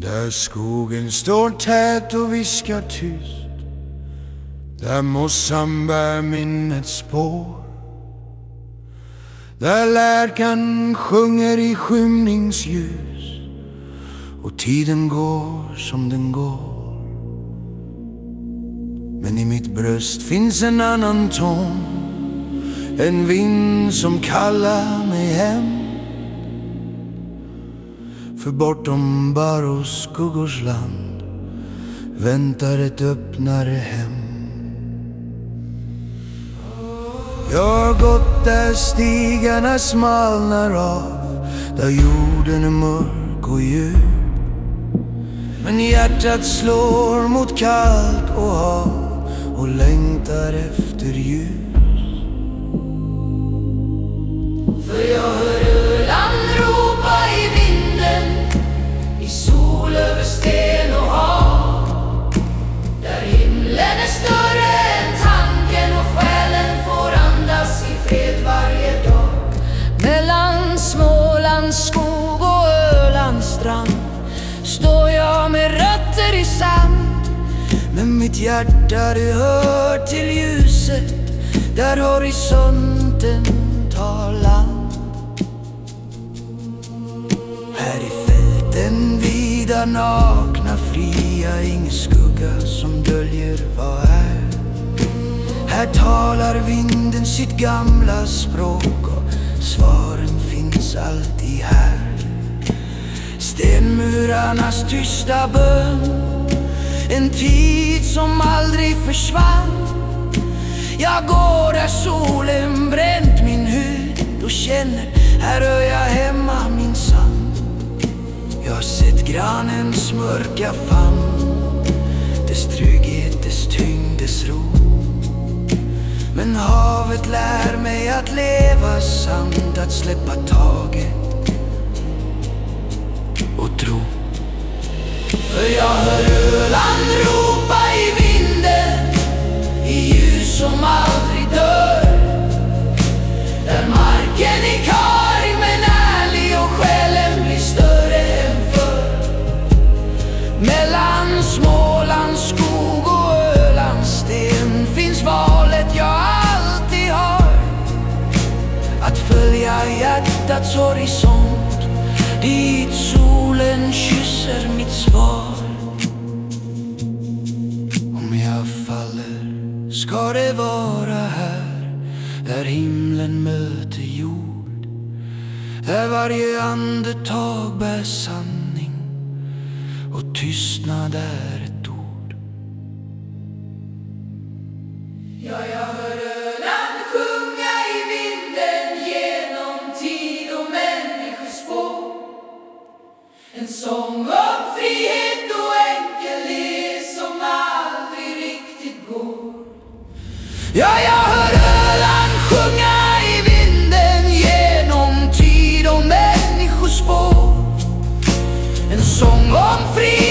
Där skogen står tät och viskar tyst, där mossan bär minnets spår, där lärkan sjunger i skymningsljus och tiden går som den går. Men i mitt bröst finns en annan ton, en vind som kallar mig hem. För bortom bar och skuggors land väntar ett öppnare hem. Jag har gått där stigarna smalnar av, där jorden är mörk och djup, men hjärtat slår mot kalk och hav och längtar efter ljus. För jag hör Öland ropa i vinden, i sol över sten och hav, där himlen är större än tanken och själen får andas i fred varje dag. Mellan Smålands skog och Ölands strand står jag med rötter i sand, men mitt hjärta det hör till ljuset där horisonten tar land. Här i fälten vida, nakna, fria, ingen skugga som döljer vad är. Här talar vinden sitt gamla språk och svaren finns alltid här. Stenmurarnas tysta bön, en tid som aldrig försvann. Jag går där solen bränt min hud och känner, här hör jag hemma minsann. Jag har sett granens mörka famn, dess trygghet, dess tyngd, dess ro. Men havet lär mig att leva sant, att släppa taget och tro. För jag hör Öland ropa i vinden, i ljus som aldrig dör, där marken är karg men ärlig och själen blir större än förr. Mellan Smålands skog och Ölands sten finns valet jag alltid har, att följa hjärtats horisont, dit solen kysser mitt svar. Om jag faller ska det vara här, där himlen möter jord, där varje andetag bär sanning och tystnad är ett ord. Ja, jag hör Öland sjunga i vinden genom tid och människospår, en sång om frihet och enkelhet som aldrig riktigt går. Ja, jag hör Öland sjunga i vinden genom tid och människospår, en sång om frihet